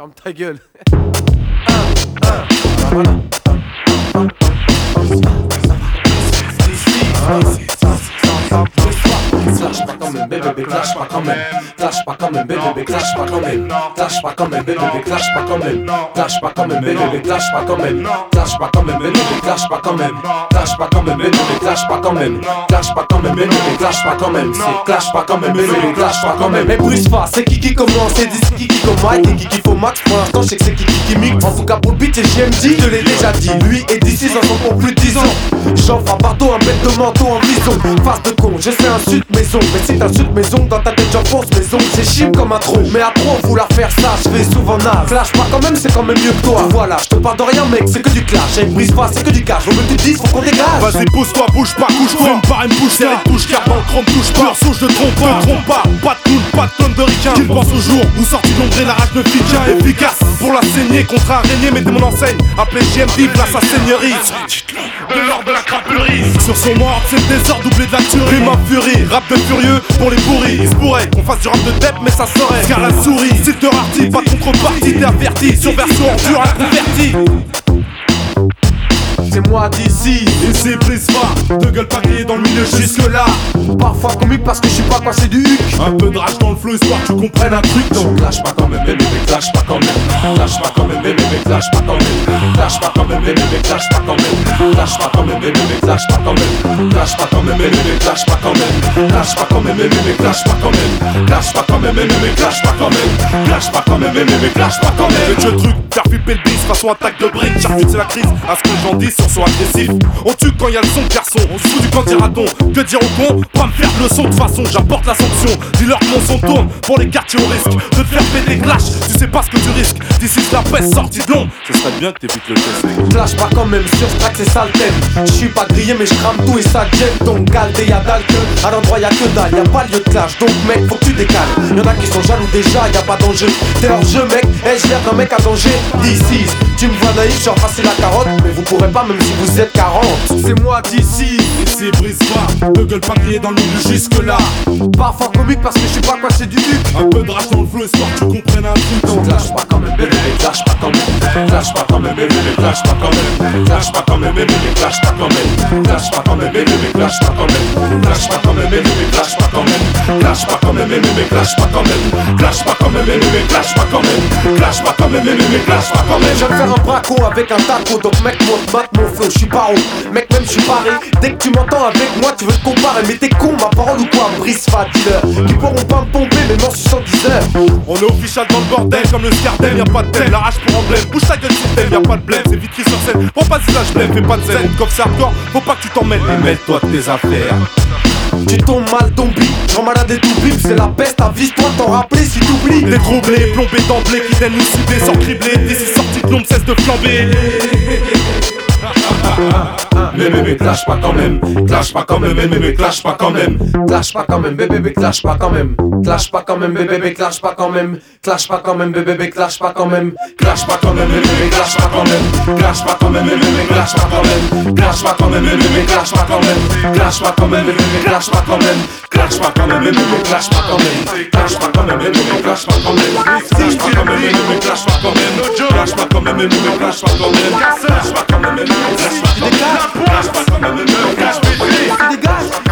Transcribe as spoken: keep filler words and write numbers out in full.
Ferme ta gueule. Clash pas quand même, bébé, clash pas quand même. Clash pas quand même, bébé, clash pas quand même. Clash pas quand même, bébé, clash pas quand même. Clash pas quand même, bébé, clash pas quand même. Clash pas quand même, bébé, clash pas quand même. Clash pas quand même, bébé, clash pas quand même. Clash pas quand même, bébé, clash pas quand même. C'est clash pas quand même, bébé, clash pas quand même. Mais brise pas, c'est qui qui commence, c'est dis qui qui commence et qui qui faut max. Pour l'instant, je sais que c'est qui qui mixe. En tout cas pour le beat, c'est J M D. Je te l'ai déjà dit, lui et d'ici, ça sont pour plus de dix ans. J'enfre un bardeau, un bête de manteau en bison. Face de con, je sais insulte maison. Mais si t'insultes maison, dans ta tête j'enfonce maison. C'est chim comme un trou, mais à trop vouloir faire ça, je fais souvent naze. Clash pas quand même, c'est quand même mieux que toi. Voilà, je te parle de rien mec, c'est que du clash. Avec brise pas, c'est que du cash. Faut que tu te dises, faut qu'on dégage. Vas-y pousse-toi, bouge pas, couche-toi. Fume pas une bouche, serré de touche, car dans le chrome touche pas. Pure souche de trompe pas, ne trompe pas. Pas de clown, pas de tonne de ricain. Qu'il pense au jour où sorti d'ombre la rage ne fit qu'un. Efficace pour la saignée, contre araignée, mettez mon enseigne. Appelez J M D, place à seigneurie. De l'ordre de la crapulerie. Sur son mort, c'est le désordre doublé de la tuerie. Rime à furie, rap de furieux pour les pourris. Il se pourrait qu'on fasse du rap de dep, mais ça serait car la souris. Si te rartis, pas de contrepartie, t'es averti. Sur version ordure, inconverti. C'est moi d'ici, et c'est brise pas, de gueule pas grillé dans le milieu jusque là. Parfois comique parce que je suis pas coincé du huc. Un peu de rage dans le flow histoire que tu comprennes un truc. Donc clash pas quand même, bébé, clash pas quand même. Clash pas quand même, bébé, clash pas quand même. Clash pas quand même, bébé, clash pas quand même. Clash pas quand même, bébé, clash pas quand même. Clash pas quand même, bébé, clash pas quand même. Clash pas quand même, bébé, clash pas quand même. Clash pas quand même, bébé, clash pas quand même. Clash pas quand même, bébé, clash pas quand même. Fais le truc, faire flipper le bis façon attaque de briques. Charcute c'est la crise, à ce que j'en dis sur son agressif. On tue quand y a le son de garçon, on se fout du camp dira-t-on. Que dire au con, pas me faire de leçon de façon, j'apporte la sanction. Dis-leur que mon son tourne, pour les quartiers au risque de te faire péter clash, tu sais pas ce que tu risques. D'ici la peste sortie de long, ce serait bien que t'évites le test. Clash pas quand même, sur ce track c'est ça le thème. J'suis pas grillé mais j'crame tout et ça gêne. Donc galde y'a dalle que, à l'endroit y'a que dalle. Y'a pas lieu de clash, donc mec faut que tu décales. Y'en a qui sont jaloux déjà, y'a pas d'enjeu. T'es hors jeu mec, et j'ai l'air d'un mec à danger. D'ici, tu me vois naïf, j'en passer la carotte. Mais vous pourrez pas même si vous êtes quarante. C'est moi d'ici, et c'est brise pas, de gueule pas grillé dans le milieu jusque là. Parfois comique parce que je suis pas coincé du huc. Un peu de rage dans le flow histoire que tu comprennes un truc. Donc clash pas quand même bébé, clash pas quand même. Clash pas quand même bébé, clash pas quand même. Clash pas quand même bébé, clash pas quand même. Clash pas quand même bébé, clash pas quand même. Clash pas quand même bébé, clash pas quand même. Clash pas quand même bébé, clash pas quand même. Clash pas quand même bébé, clash pas quand même. Clash pas quand même bébé, clash pas quand même. Je viens de faire un braco avec un taco, donc mec monte mat mon flow, j'suis pas haut. Mec même j'suis paré, dès que tu m'entends avec moi tu veux te comparer. Mais t'es con ma parole ou quoi, brise pas dealer. Qui pourront pas me pomper mais mort soixante-dix heures. On est official dans le bordel comme le Scardem, y'a pas de thème, la rage pour emblème. Bouge ta gueule si t'aimes, y'a pas de blême, c'est vite fait sur scène. Prends pas de visage blême, fais pas de zen. Comme c'est hardcore, faut pas que tu t'en mêles. Mais mêle-toi de tes affaires. Tu tombes mal ton beat, j'en malade et tout bip, c'est la peste, avise-toi de t'en rappeler si t'oublies. T'es troublé, plombé d'emblée, qui t'aime nous cibler sans cribler. D'ici sorti de l'ombre, cesse de flamber. Mais bébé clash pas quand même, clash pas quand même, mais bébé clash pas quand même. Clash pas quand même, bébé clash pas quand même. Clash pas quand même, bébé clash pas quand même. Clash pas quand même, bébé clash pas quand même. Clash pas quand même, bébé clash pas quand même. Clash pas quand même, bébé clash pas quand même. Clash pas quand même, bébé clash pas quand même. Clash pas quand même, bébé clash pas quand même. Clash pas quand même, bébé clash pas quand même. Clash pas quand même, bébé clash pas quand même. Clash pas quand même, bébé clash pas quand même. Clash pas quand même, bébé clash pas quand même. Clash pas quand même, bébé clash pas quand même. Clash pas quand même, bébé clash pas quand même.